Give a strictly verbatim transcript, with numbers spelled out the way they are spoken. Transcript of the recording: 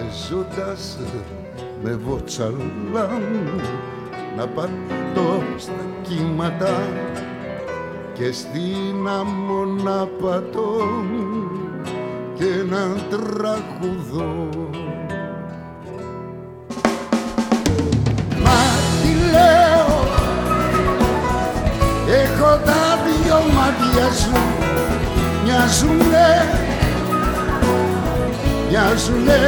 ζώντας με βότσαλα να πατώ στα κύματα και στην άμμο να πατώ και να τραγουδώ. Μα τι λέω, έχω τα δυο μάτια σου, μοιάζουνε, μοιάζουνε